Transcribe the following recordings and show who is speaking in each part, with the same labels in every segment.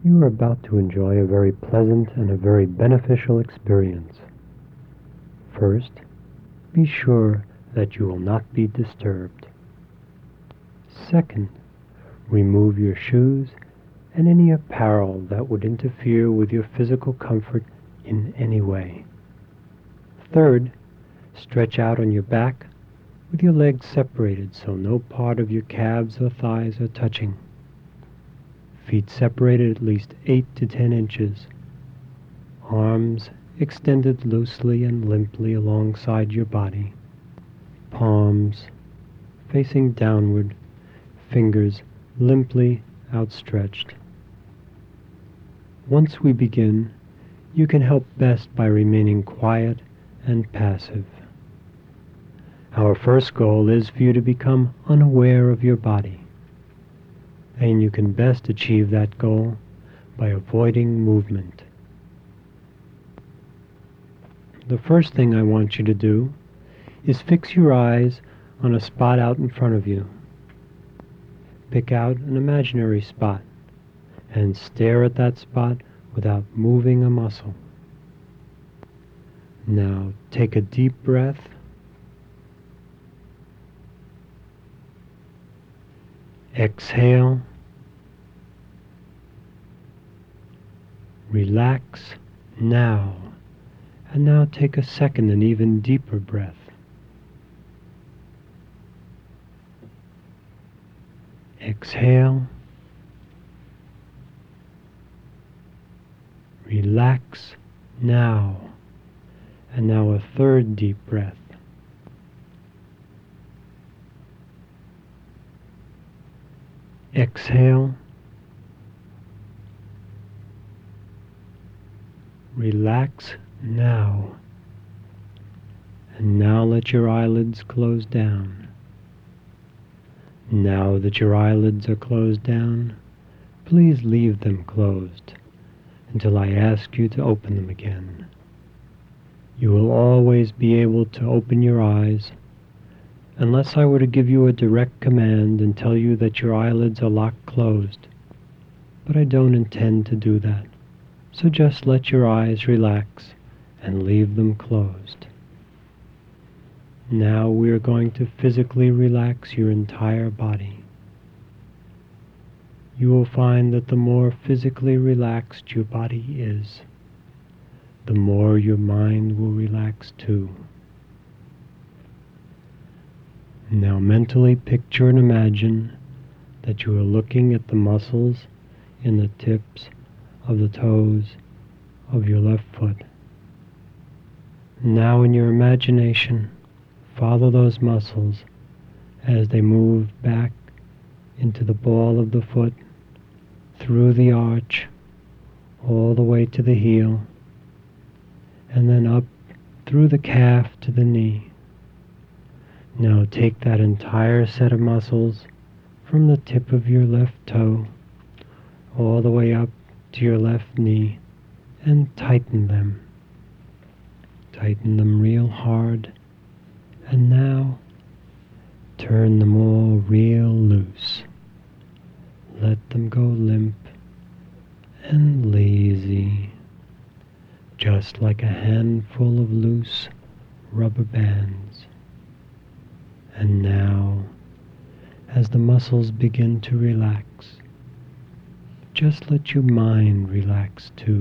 Speaker 1: You are about to enjoy a very pleasant and a very beneficial experience. First, be sure that you will not be disturbed. Second, remove your shoes and any apparel that would interfere with your physical comfort in any way. Third, stretch out on your back with your legs separated so no part of your calves or thighs are touching. Feet separated at least 8 to 10 inches. Arms extended loosely and limply alongside your body. Palms facing downward, fingers limply outstretched. Once we begin, you can help best by remaining quiet and passive. Our first goal is for you to become unaware of your body, and you can best achieve that goal by avoiding movement. The first thing I want you to do is fix your eyes on a spot out in front of you. Pick out an imaginary spot and stare at that spot without moving a muscle. Now take a deep breath. Exhale. Relax now. And now take a second and even deeper breath. Exhale. Relax now. And now a third deep breath. Exhale. Relax now. And now let your eyelids close down. Now that your eyelids are closed down, please leave them closed until I ask you to open them again. You will always be able to open your eyes unless I were to give you a direct command and tell you that your eyelids are locked closed. But I don't intend to do that, so just let your eyes relax and leave them closed. Now we are going to physically relax your entire body. You will find that the more physically relaxed your body is, the more your mind will relax too. Now mentally picture and imagine that you are looking at the muscles in the tips of the toes of your left foot. Now in your imagination, follow those muscles as they move back into the ball of the foot, through the arch, all the way to the heel, and then up through the calf to the knee. Now take that entire set of muscles from the tip of your left toe all the way up to your left knee and tighten them. Tighten them real hard, and now turn them all real loose. Let them go limp and lazy, just like a handful of loose rubber bands. And now, as the muscles begin to relax, just let your mind relax too.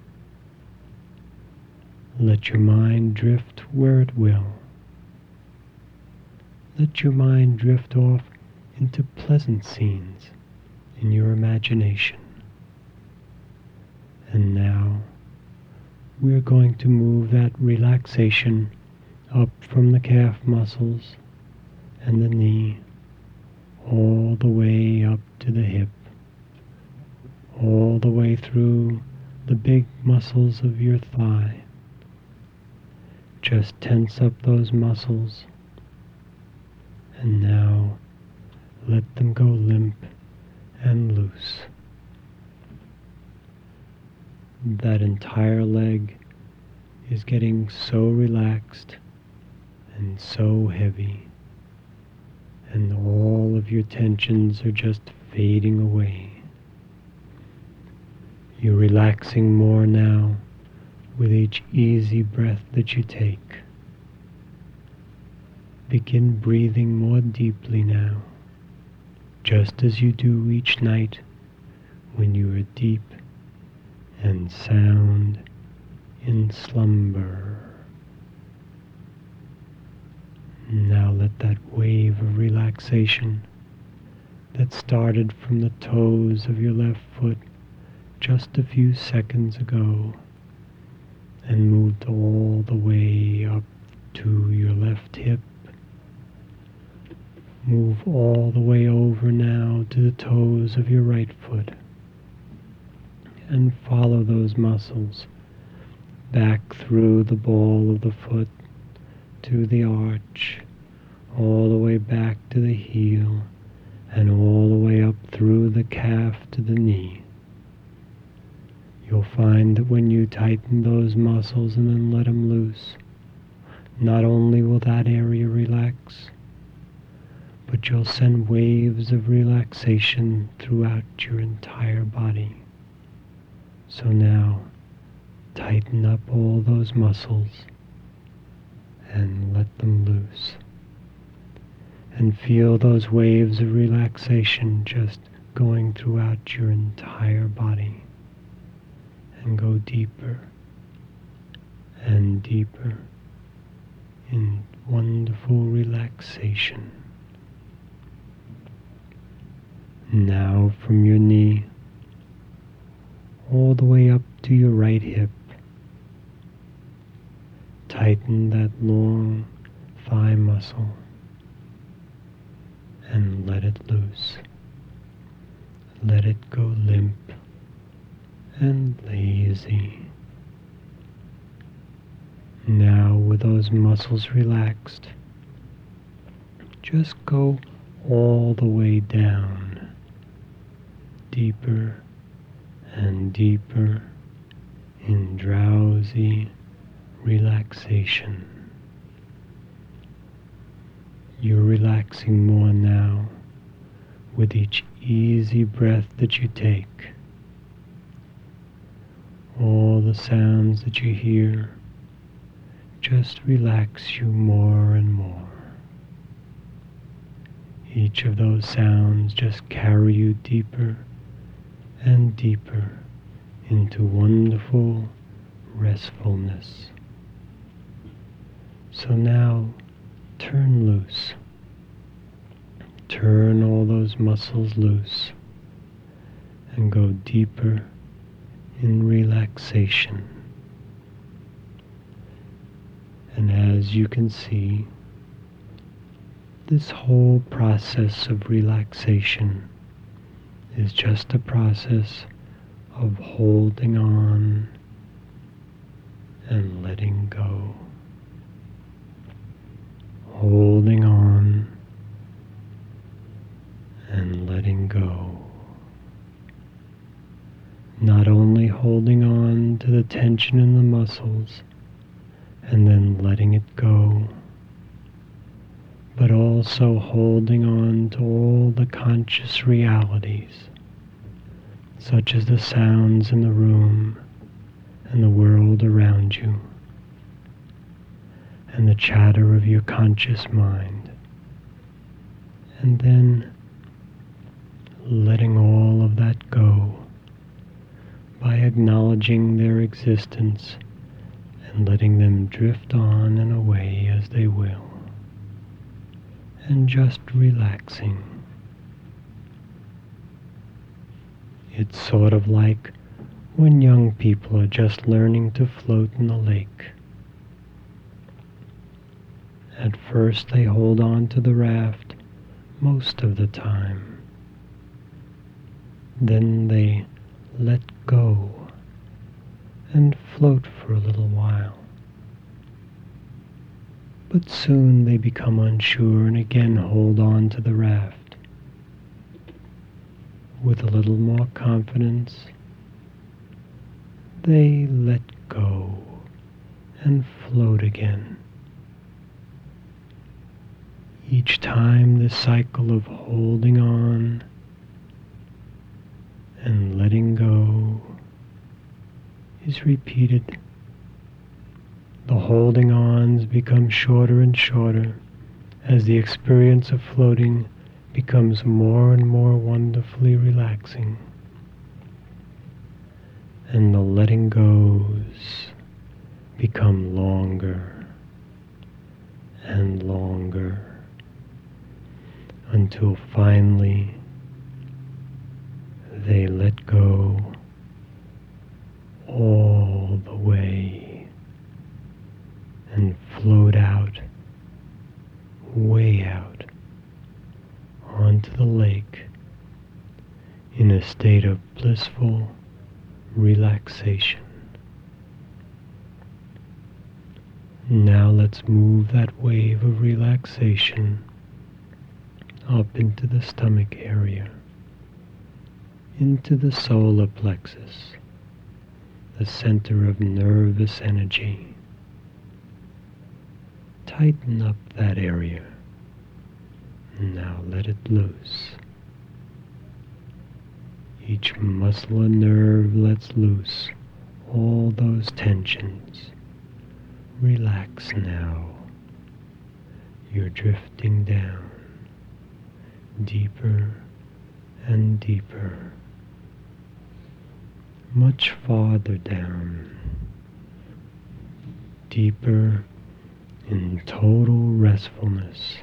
Speaker 1: Let your mind drift where it will. Let your mind drift off into pleasant scenes in your imagination. And now, we're going to move that relaxation up from the calf muscles and the knee, all the way up to the hip, all the way through the big muscles of your thigh. Just tense up those muscles, and now let them go limp and loose. That entire leg is getting so relaxed and so heavy, and all of your tensions are just fading away. You're relaxing more now with each easy breath that you take. Begin breathing more deeply now, just as you do each night when you are deep and sound in slumber. Now let that wave of relaxation that started from the toes of your left foot just a few seconds ago and moved all the way up to your left hip. Move all the way over now to the toes of your right foot and follow those muscles back through the ball of the foot to the arch, all the way back to the heel, and all the way up through the calf to the knee. You'll find that when you tighten those muscles and then let them loose, not only will that area relax, but you'll send waves of relaxation throughout your entire body. So now, tighten up all those muscles and let them loose. And feel those waves of relaxation just going throughout your entire body. And go deeper and deeper in wonderful relaxation. Now from your knee all the way up to your right hip, tighten that long thigh muscle and let it loose. Let it go limp and lazy. Now with those muscles relaxed, just go all the way down, deeper and deeper in drowsy relaxation. You're relaxing more now with each easy breath that you take. All the sounds that you hear just relax you more and more. Each of those sounds just carry you deeper and deeper into wonderful restfulness. So now turn loose. Turn all those muscles loose and go deeper in relaxation. And as you can see, this whole process of relaxation is just a process of holding on and letting go. Holding on and letting go. Not only holding on to the tension in the muscles and then letting it go, but also holding on to all the conscious realities, such as the sounds in the room and the world around you, and the chatter of your conscious mind, and then letting all of that go by acknowledging their existence and letting them drift on and away as they will, and just relaxing. It's sort of like when young people are just learning to float in a lake. At first they hold on to the raft most of the time. Then they let go and float for a little while. But soon they become unsure and again hold on to the raft. With a little more confidence, they let go and float again. Each time this cycle of holding on and letting go is repeated. The holding ons become shorter and shorter as the experience of floating becomes more and more wonderfully relaxing. And the letting goes become longer and longer until finally they let go all the way and float out, way out, onto the lake in a state of blissful relaxation. Now let's move that wave of relaxation up into the stomach area, into the solar plexus, the center of nervous energy. Tighten up that area. Now let it loose. Each muscle and nerve lets loose all those tensions. Relax now. You're drifting down, deeper and deeper, much farther down, deeper in total restfulness.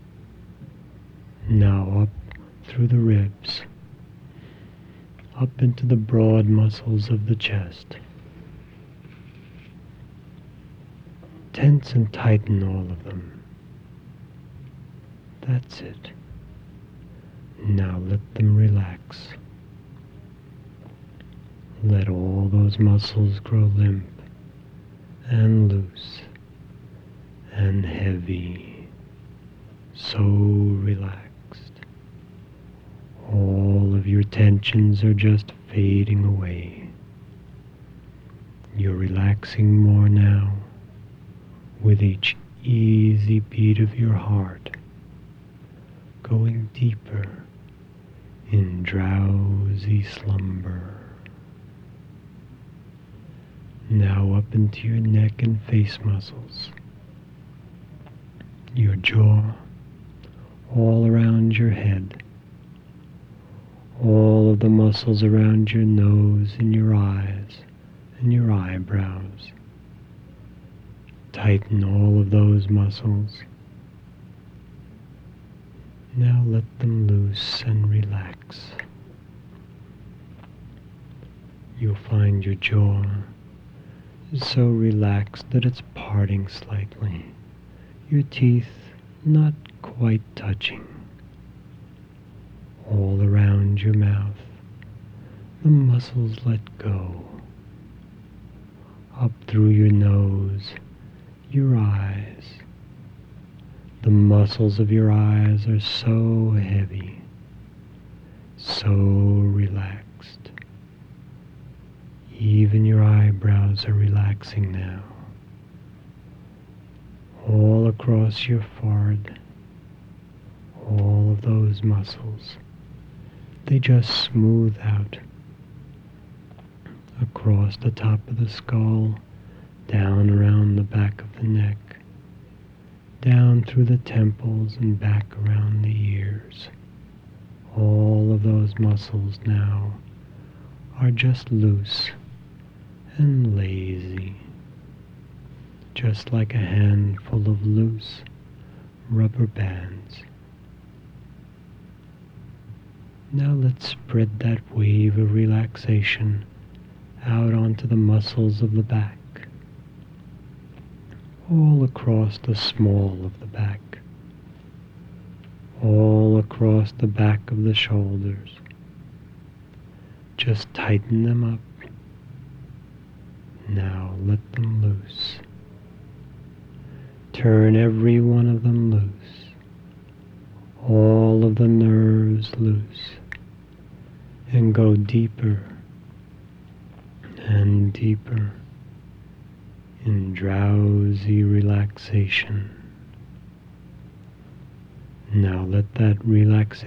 Speaker 1: Now up through the ribs, up into the broad muscles of the chest. Tense and tighten all of them. That's it. Now let them relax. Let all those muscles grow limp and loose and heavy, so relaxed. All of your tensions are just fading away. You're relaxing more now with each easy beat of your heart, going deeper in drowsy slumber. Now up into your neck and face muscles, your jaw, all around your head, all of the muscles around your nose and your eyes and your eyebrows. Tighten all of those muscles. Now let them loose and relax. You'll find your jaw is so relaxed that it's parting slightly. Your teeth not quite touching. All around your mouth, the muscles let go. Up through your nose, your eyes. The muscles of your eyes are so heavy, so relaxed. Even your eyebrows are relaxing now. All across your forehead, all of those muscles, they just smooth out across the top of the skull, down around the back of the neck, down through the temples and back around the ears. All of those muscles now are just loose and lazy, just like a handful of loose rubber bands. Now let's spread that wave of relaxation out onto the muscles of the back, all across the small of the back, all across the back of the shoulders. Just tighten them up. Now let them loose. Turn every one of them loose. All of the nerves loose. And go deeper and deeper in drowsy relaxation. Now let that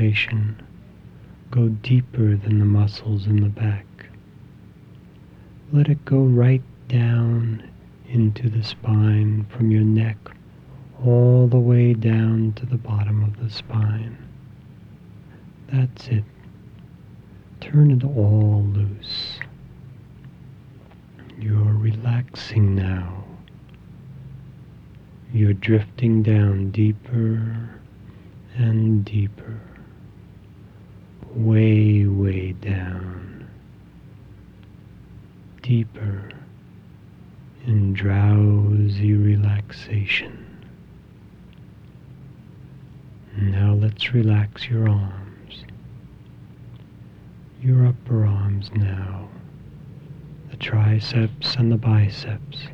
Speaker 1: relaxation go deeper than the muscles in the back. Let it go right down into the spine from your neck all the way down to the bottom of the spine. That's it. Turn it all loose. You're relaxing now. You're drifting down deeper and deeper. Way, way down. Deeper in drowsy relaxation. Now let's relax your arms. Your upper arms now. The triceps and the biceps.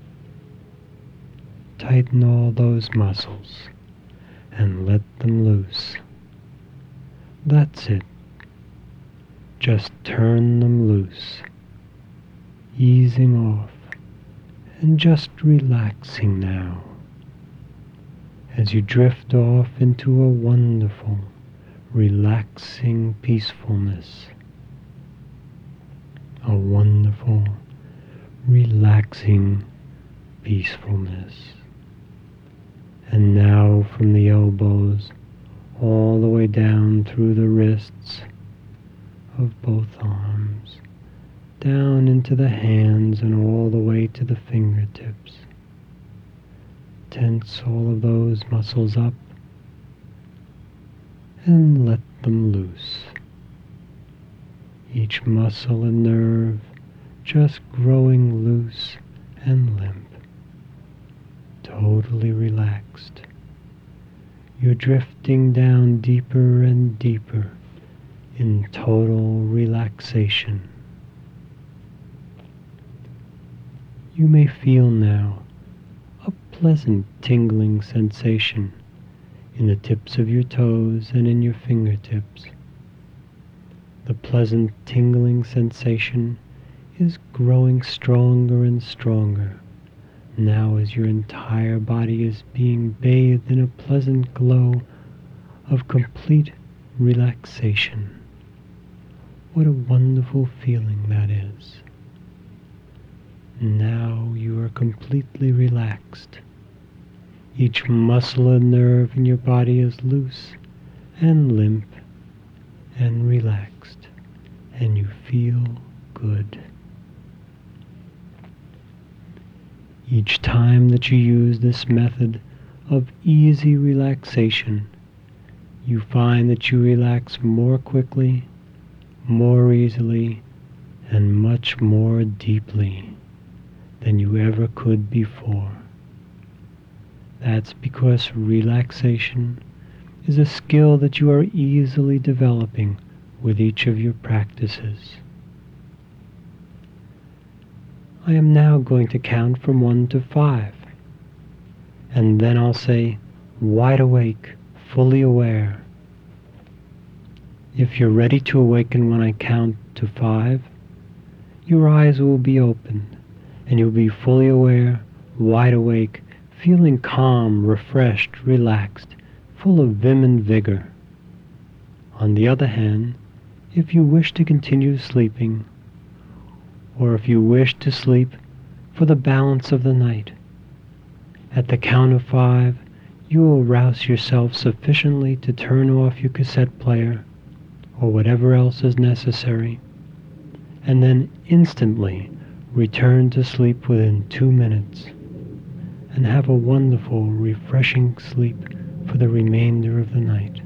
Speaker 1: Tighten all those muscles and let them loose. That's it. Just turn them loose, easing off and just relaxing now as you drift off into a wonderful, relaxing peacefulness. A wonderful, relaxing peacefulness. And now from the elbows all the way down through the wrists of both arms, down into the hands and all the way to the fingertips. Tense all of those muscles up and let them loose. Each muscle and nerve just growing loose and limp, totally relaxed. You're drifting down deeper and deeper in total relaxation. You may feel now a pleasant tingling sensation in the tips of your toes and in your fingertips. The pleasant tingling sensation is growing stronger and stronger now as your entire body is being bathed in a pleasant glow of complete relaxation. What a wonderful feeling that is. Now you are completely relaxed. Each muscle and nerve in your body is loose and limp and relaxed, and you feel good. Each time that you use this method of easy relaxation, you find that you relax more quickly, more easily, and much more deeply than you ever could before. That's because relaxation is a skill that you are easily developing with each of your practices. I am now going to count from 1 to 5, and then I'll say, wide awake, fully aware. If you're ready to awaken when I count to 5, your eyes will be open, and you'll be fully aware, wide awake, feeling calm, refreshed, relaxed, full of vim and vigor. On the other hand, if you wish to continue sleeping, or if you wish to sleep for the balance of the night, at the count of 5, you will rouse yourself sufficiently to turn off your cassette player, or whatever else is necessary, and then instantly return to sleep within 2 minutes, and have a wonderful, refreshing sleep for the remainder of the night.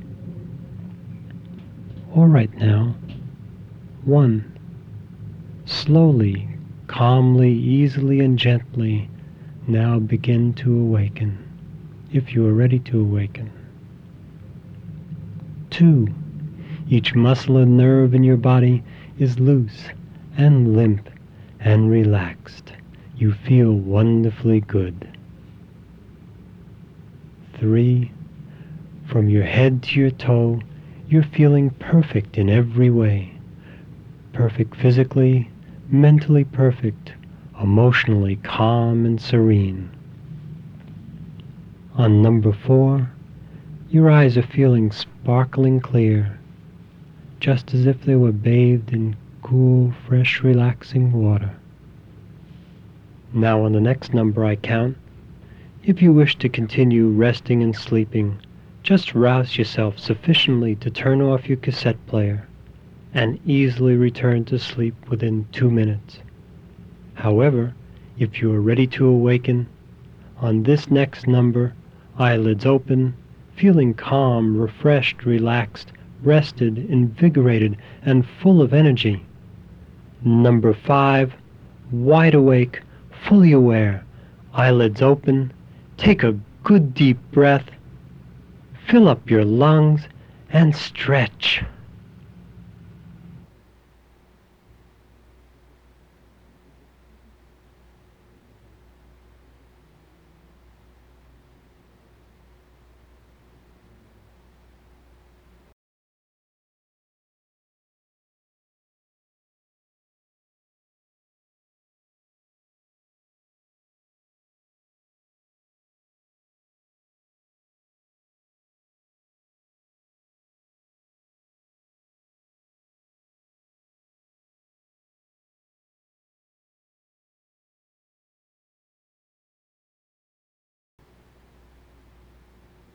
Speaker 1: All right now. 1. Slowly, calmly, easily, and gently now begin to awaken, if you are ready to awaken. 2. Each muscle and nerve in your body is loose and limp and relaxed. You feel wonderfully good. 3. From your head to your toe, you're feeling perfect in every way. Perfect physically, mentally perfect, emotionally calm and serene. On number 4, your eyes are feeling sparkling clear, just as if they were bathed in cool, fresh, relaxing water. Now on the next number I count, if you wish to continue resting and sleeping, just rouse yourself sufficiently to turn off your cassette player and easily return to sleep within 2 minutes. However, if you are ready to awaken, on this next number, eyelids open, feeling calm, refreshed, relaxed, rested, invigorated, and full of energy. Number 5, wide awake, fully aware, eyelids open, take a good deep breath, fill up your lungs, and stretch.